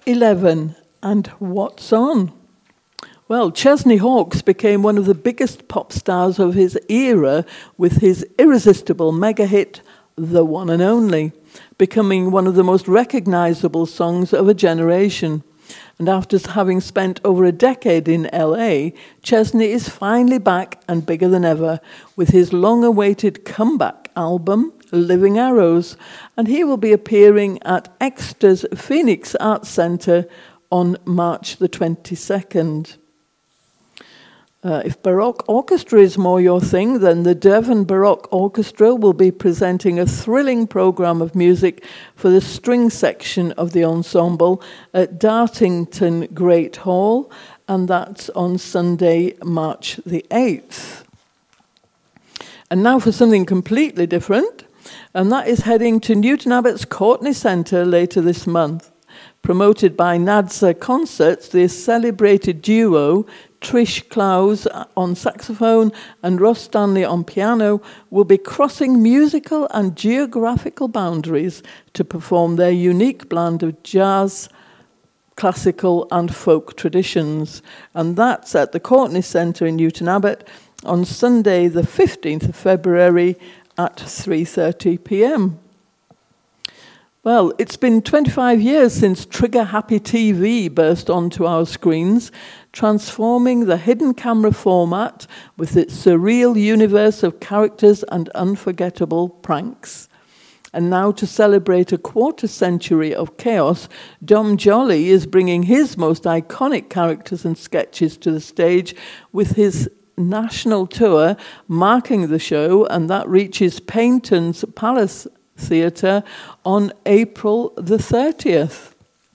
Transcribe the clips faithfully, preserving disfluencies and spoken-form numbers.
eleven, and what's on? Well, Chesney Hawkes became one of the biggest pop stars of his era with his irresistible mega hit, The One and Only, becoming one of the most recognizable songs of a generation. And after having spent over a decade in L A, Chesney is finally back and bigger than ever with his long-awaited comeback album, Living Arrows, and he will be appearing at Exeter's Phoenix Arts Centre on March the twenty-second. Uh, if Baroque Orchestra is more your thing, then the Devon Baroque Orchestra will be presenting a thrilling programme of music for the string section of the ensemble at Dartington Great Hall, and that's on Sunday, March the eighth. And now for something completely different, and that is heading to Newton Abbott's Courtney Centre later this month. Promoted by Nadza Concerts, the celebrated duo Trish Clowes on saxophone and Ross Stanley on piano will be crossing musical and geographical boundaries to perform their unique blend of jazz, classical and folk traditions. And that's at the Courtney Centre in Newton Abbot on Sunday the fifteenth of February at three thirty p.m. Well, it's been twenty-five years since Trigger Happy T V burst onto our screens, transforming the hidden camera format with its surreal universe of characters and unforgettable pranks. And now to celebrate a quarter century of chaos, Dom Jolly is bringing his most iconic characters and sketches to the stage with his national tour marking the show, and that reaches Paignton's Palace Theatre on April the thirtieth.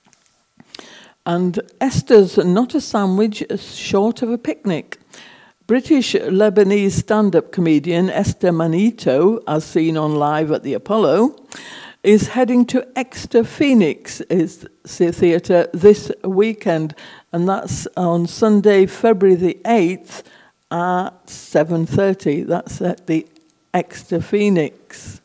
And Esther's Not a Sandwich Short of a Picnic. British Lebanese stand-up comedian Esther Manito, as seen on Live at the Apollo, is heading to Exeter Phoenix is Theatre this weekend, and that's on Sunday, February the eighth at seven thirty. That's at the Exeter Phoenix.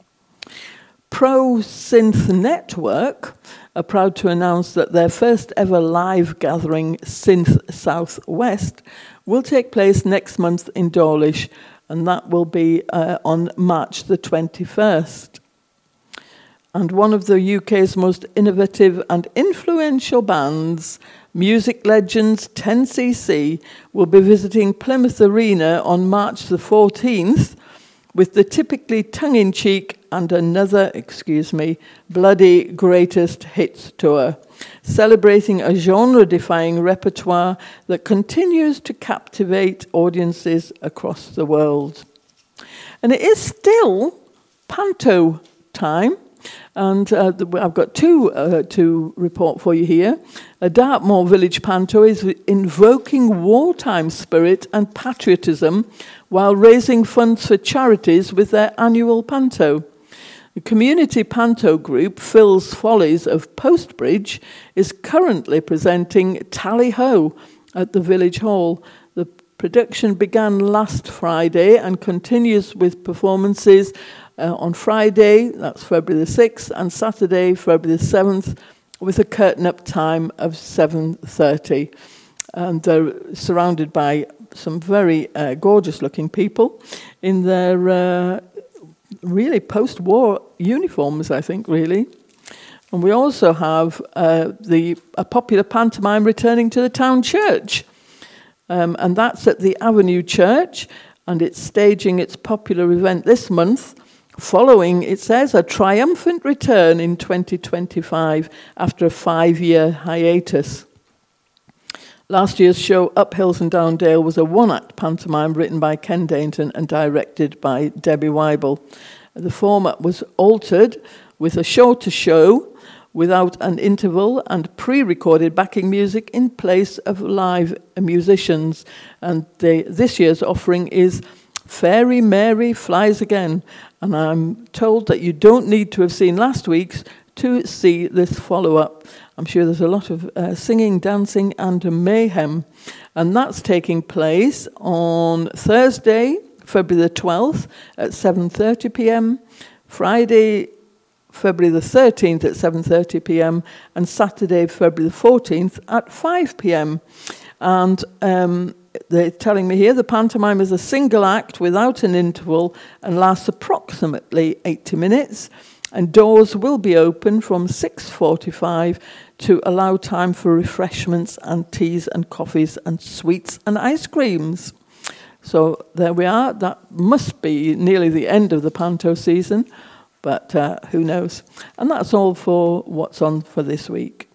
Pro Synth Network are proud to announce that their first ever live gathering, Synth Southwest, will take place next month in Dawlish, and that will be uh, on March the twenty-first. And one of the U K's most innovative and influential bands, music legends ten C C, will be visiting Plymouth Arena on March the fourteenth with the typically tongue-in-cheek and another, excuse me, bloody greatest hits tour, celebrating a genre-defying repertoire that continues to captivate audiences across the world. And it is still Panto time, and uh, I've got two uh, to report for you here. A Dartmoor Village Panto is invoking wartime spirit and patriotism while raising funds for charities with their annual Panto. The community Panto group, Phil's Follies of Postbridge, is currently presenting Tally Ho at the Village Hall. The production began last Friday and continues with performances uh, on Friday, that's February the sixth, and Saturday, February the seventh, with a curtain-up time of seven thirty. And they're surrounded by some very uh, gorgeous-looking people in their uh, really post-war uniforms, I think, really. And we also have uh, the a popular pantomime returning to the town church. Um, and that's at the Avenue Church, and it's staging its popular event this month, following, it says, a triumphant return in twenty twenty-five after a five-year hiatus. Last year's show, Up Hills and Down Dale, was a one-act pantomime written by Ken Dainton and directed by Debbie Weibel. The format was altered with a shorter show without an interval and pre-recorded backing music in place of live musicians. And they, this year's offering is Fairy Mary Flies Again. And I'm told that you don't need to have seen last week's to see this follow-up. I'm sure there's a lot of uh, singing, dancing, and mayhem. And that's taking place on Thursday, February the twelfth, at seven thirty p.m., Friday, February the thirteenth at seven thirty p.m. and Saturday, February the fourteenth at five p.m. And um, they're telling me here the pantomime is a single act without an interval and lasts approximately eighty minutes. And doors will be open from six forty-five to allow time for refreshments and teas and coffees and sweets and ice creams. So there we are. That must be nearly the end of the panto season, but uh, who knows? And that's all for what's on for this week.